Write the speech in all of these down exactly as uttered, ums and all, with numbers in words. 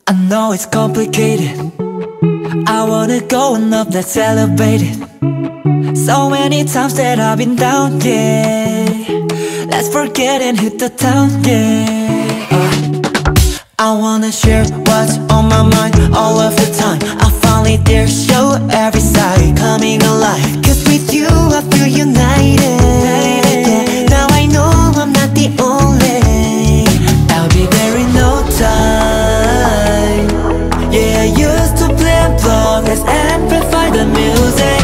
I know it's complicated. I wanna go and up, let's celebrate it. So many times that I've been down, yeah. Let's forget and hit the town, yeah. uh, I wanna share what's on my mind all of the time. I finally dare show every side coming alive. Cause with you I feel united, yeah. Now I know I'm not the only. I'll be there in no time. Yeah, I used to play along, let's amplify the music.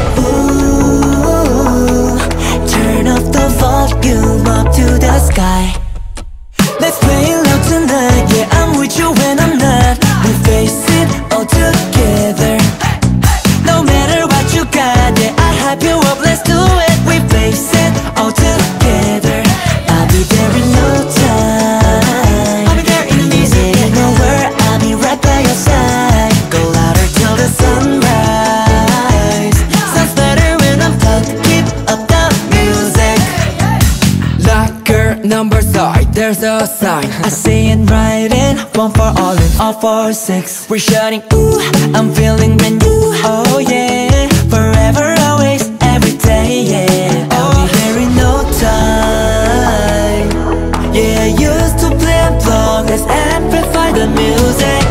Ooh, turn up the volume up to the sky. Let's play loud tonight, yeah, I'm with you when I'm not. We face it all together. No matter what you got, yeah, I hype you up, let's do it. We face it all together. I'll be there in no time. I'll be there in a minute, yeah, nowhere, I'll be right by your side. Go louder till the sunrise. Sounds better when I'm plugged, keep up the music. Locker number side, there's a sign. I see it writing, one for all and all for six. We're shining, Ooh, I'm feeling brand new, oh yeah. Forever, always, every day, yeah. I'll be there in no time. Yeah, I used to play along, let's amplify the music.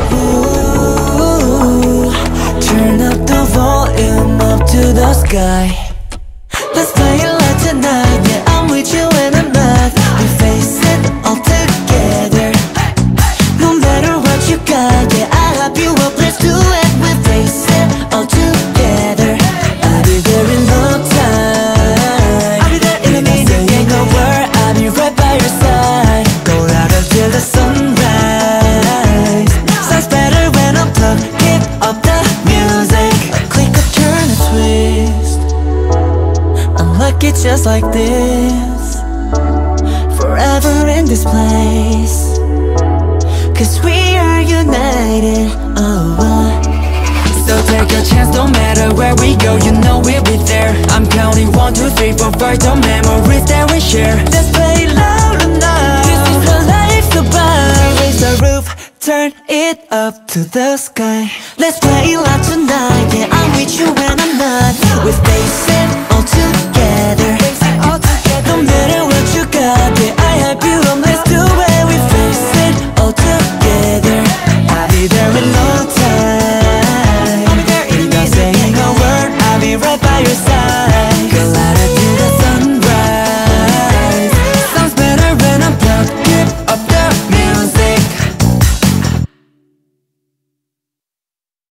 Ooh, turn up the volume up to the sky. Let's play it loud tonight, yeah, I'm with you when I'm not. We face it all together. No matter what you got, yeah, I'll hype you up, let's do it. We face it all together. I'll be there in no time. I'll be there in a minute, yeah, nowhere, I'll be right by your side. Go out until the sunrise. Sounds better when I'm plugged, keep up the music. Click a turn a twist, unlucky just like this. Forever in this place, cause we are united, oh, uh. so take a chance, no matter where we go, you know we'll be there. I'm counting one, two, three, four, five, the memories that we share. Let's play loud enough, this is what life's about. Raise the roof, turn it up to the sky. Let's play loud tonight, yeah, I'm with you when I'm not. We face it all together.